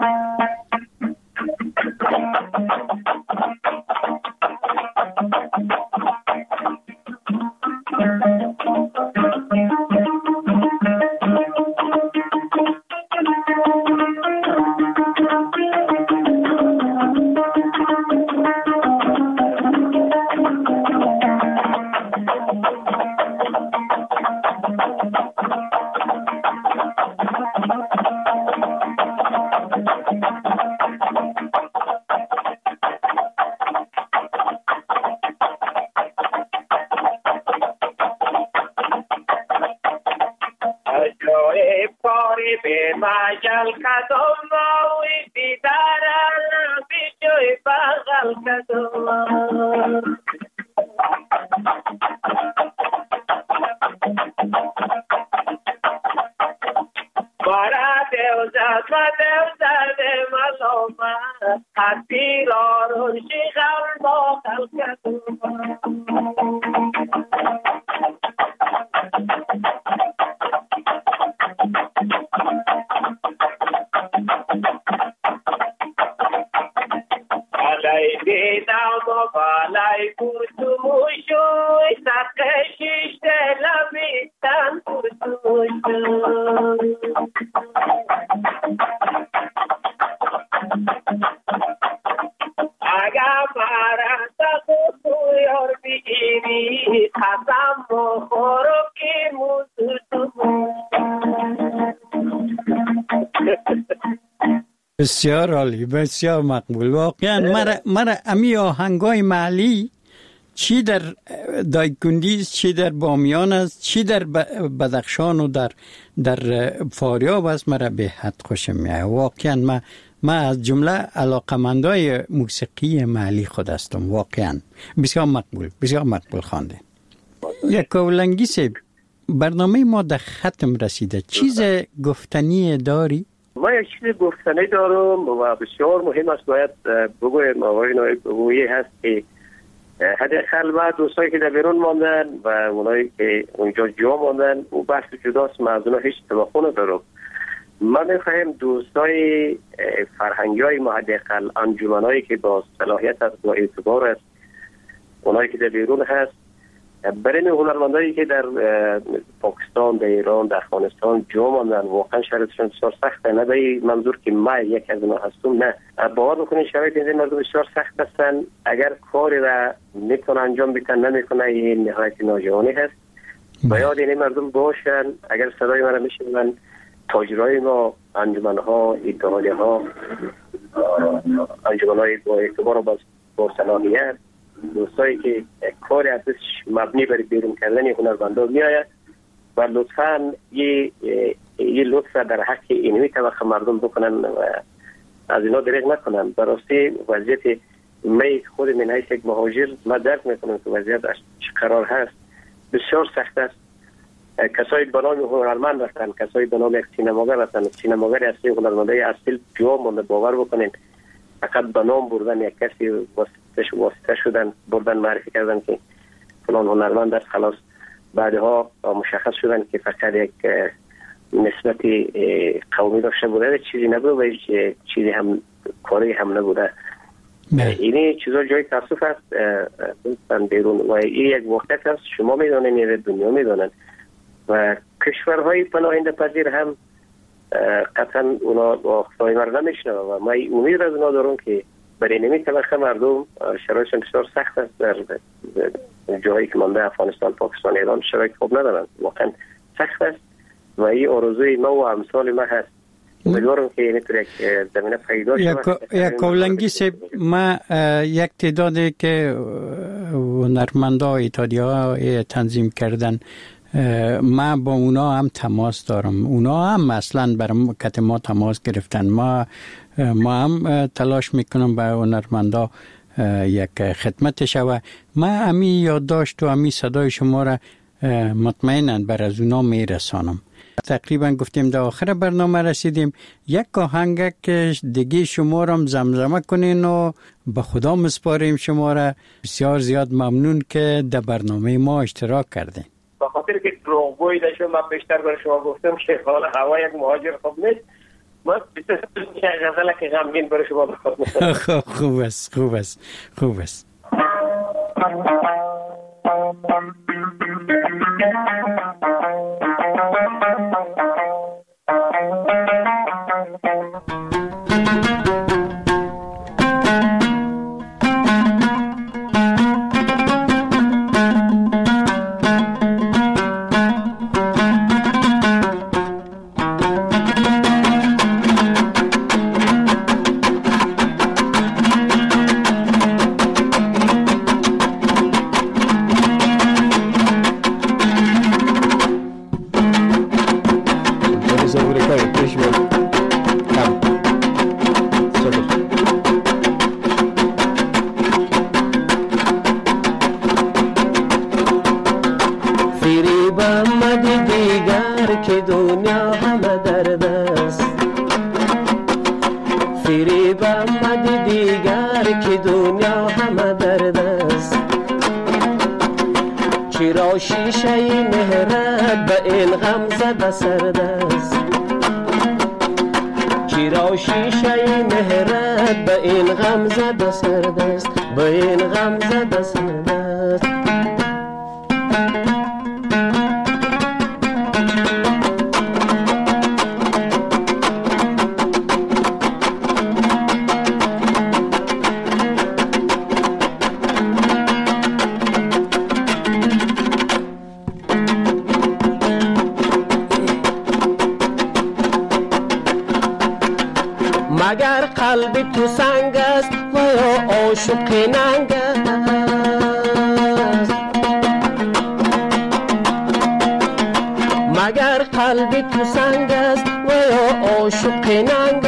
S9: بسیار عالی، بسیار مقبول. واقعا مرا امی آهنگای محلی چی در دایکندی، چی در بامیان است، چی در بدخشان و در فاریاب است، مرا به حد خوشم میاد. واقعا ما از جمله علاقمندای موسیقی محلی خود هستم. واقعا بسیار مقبول خوانده. یک کولنگی سه برنامه ما در ختم رسیده، چیز گفتنی داری؟
S10: ما یک چیز گفتنی دارم و بسیار مهم است باید بگویم. آقای نایب بگویی هست که حداقل ما دوستایی که در بیرون ماندن و اونایی که اونجا جا ماندن او بحث جداست، ما از اونا هیچ توقع ندارم. ما می‌خوایم دوستای فرهنگیای ما حداقل انجمنایی که با صلاحیت است و اعتبار است، اونایی که در بیرون هست، برای هنرمندایی که در پاکستان، در ایران، در افغانستان جا ماندن، واقعا شرایطشون بسیار سخته. نه به منظور که ما یک از اونها هستم، نه، باور بکنید شرایط این مردم بسیار سخت هستن. اگر کاری را میتونه انجام بدن نمیکنه، این نهایت ناجوانی هست. باید این مردم باشن. اگر صدای من میشنون تاجرای ما، انجمن‌ها، اتحادیه‌ها، انجمن‌های با اعتبار و با صلاحیت، دوستایی که کار ازش مبنی بر بیرون کردن هنرمندان میآید و لطفاً یه لطف در حق اینوی طبقه مردم بکنن و از اینا دریغ نکنن. براستی وضعیت می خود من حیث یک مهاجر ما درک میکنم که وضعیت چه قرار هست، بسیار سخت است. کسایی به نام هنرمند هستن، کسایی به نام یک سینماگر هستن، سینماگر اصلی هنرمندای اصیل جا مونده. باور بکنین فقط به نام بردن یک کسی واسطه شدن، بردن معرفی کردن که فلان هنرمند است، خلاص بعدها مشخص شدن که فقط یک نسبت قومی داشته بوده، چیزی نبوده و هیچ چیزی هم کاری هم نبوده. اینی چیزا جای تاسف است بیرون و این یک واقعیت است. شما میدونین، دنیا میدونن. و کشورهای پناهنده پذیر هم قطعا اونا با خطای مردم نمیشنوه و ما امید از اونا دارم که برای نمی طبقه مردم شرایطشان بسیار سخت است. در جایی که مانده افغانستان، پاکستان، ایران شرایط خوب ندارند، واقعا سخت است و این آرزوی ما و امثال ما هست. امیدوارم که اینطور یک زمینه پیدا شود.
S9: یک کولنگی سب ما یک تعدادی که هنرمندا ایتالیا تنظیم کردن، ما با اونا هم تماس دارم. اونا هم اصلا برام کت ما تماس گرفتن. ما هم تلاش میکنم به هنرمندا یک خدمت شوه. ما امی یادداشت و امی صدای شما را مطمئناً بر از اونا میرسانم. تقریبا گفتیم در آخر برنامه رسیدیم. یک آهنگ که دیگه شما را زمزمه کنین و به خدا مسپاریم شما را. بسیار زیاد ممنون که در برنامه ما اشتراک کردین.
S10: به خاطر که دروغگویی داشتم من بیشتر برای شما گفتم که حال هوا یک مهاجر خوب نیست. ما بیشتر غزل که غمگین برای شما بخونم.
S9: خوب است.
S7: مگر قلب تو سنگ است و یا عاشق ننگ است. مگر قلب تو سنگ است و یا عاشق ننگ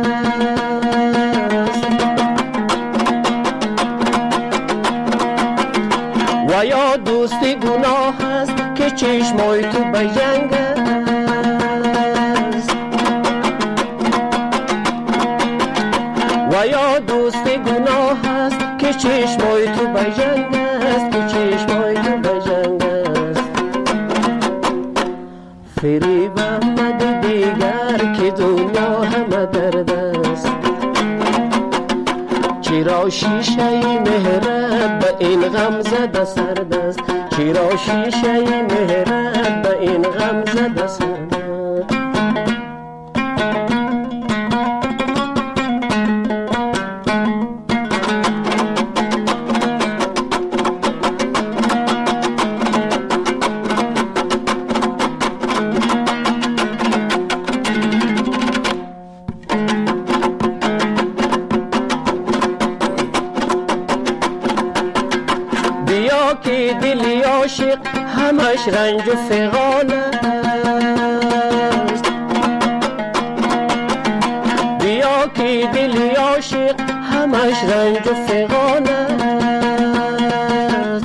S7: است. و یا دوست گناه است که چشمای تو به جنگ است. و یا دوست گناه است که چشمای تو به جنگ است، که چشمای تو به جنگ است. فریب آمد دیگر که دنیا همه درد است. چرا شیشه مهرت به این غم زده سرد است. چرا شیشه مهرت به این غم زده سرد است. همش رنج و فغان است. بیا که دلی عاشق همش رنج و فغان است.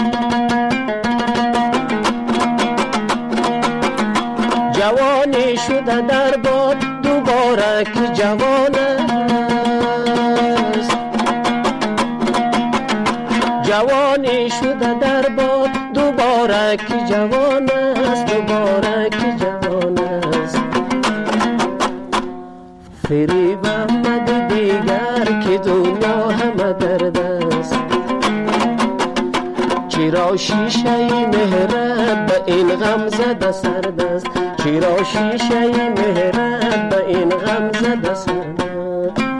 S7: جوانی شده در باد دوباره که جوان است. جوانی شده در باد دوباره که جوان است. دوباره که جوان است. فریب آمد دیگر که دنیا همه درد است. چرا شیشه مهرت به این غم زده سرد است چرا شیشه مهرت به این غم زده سرد است